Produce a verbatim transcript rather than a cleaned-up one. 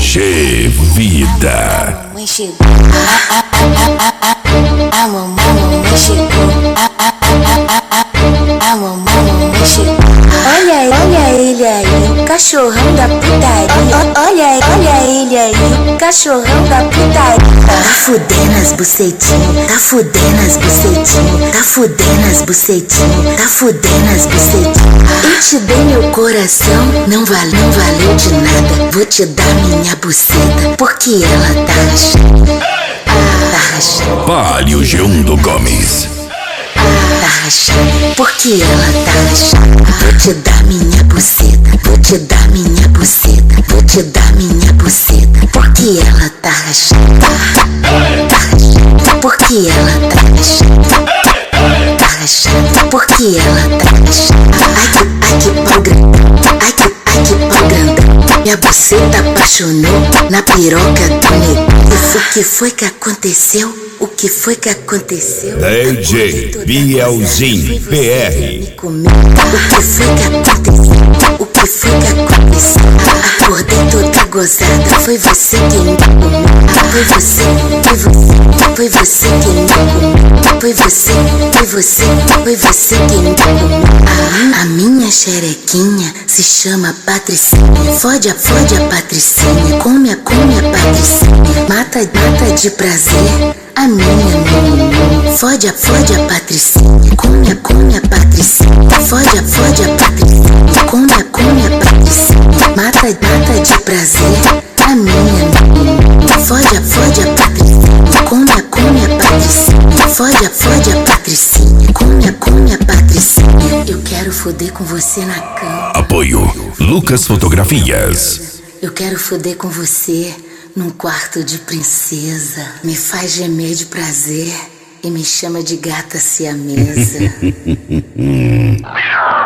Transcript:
G Vida. A mamãe chegou. A mamãe chegou. A mamãe chegou. Olha aí, olha ele aí, o cachorrão da putaria. Olha, olha ele aí, o cachorrão da putaria. Tá fudendo as bucetinhas, tá fudendo as bucetinhas, tá fudendo as bucetinhas, tá fudendo as bucetinhas. Eu te dei meu coração, não vale, não valeu de nada. Vou te dar minha buceta, porque ela tá rachando. Tá rachando. Palio G um do Gomes. Tá rachando, porque ela tá rachando. Vou te dar minha buceta, vou te dar minha buceta, vou te dar minha buceta, porque ela tá rachando. Tá rachando, porque ela tá rachando. Tá rachando, porque ela tá rachando. Ai que, ai que pau grandão, ai que, ai que pau grandão. Minha buceta apaixonou na piroca do negão. O que foi que aconteceu? O que foi que aconteceu? D J Bielzinho P R. O que foi que aconteceu? O que foi que aconteceu? Acordei toda gozada, foi você quem me comeu. Foi você, foi você, foi você quem me comeu. Foi você, foi você, foi você quem me comeu. A, a minha xerequinha se chama Patricinha. Fode a, fode a Patricinha, come a, come a Patricinha. Mata, mata de prazer a minha, minha, fode a, fode a Patricinha, come a, come a Patricinha, fode a, fode a Patricinha, come a, come a Patricinha, mata, mata de prazer a minha, minha, fode a, fode a Patricinha, come a, come a Patricinha, fode a, fode a Patricinha, come a, come a Patricinha. Eu quero foder com você na cama. Apoio Lucas Fotografias. Eu quero foder com você num quarto de princesa. Me faz gemer de prazer e me chama de gata siamesa.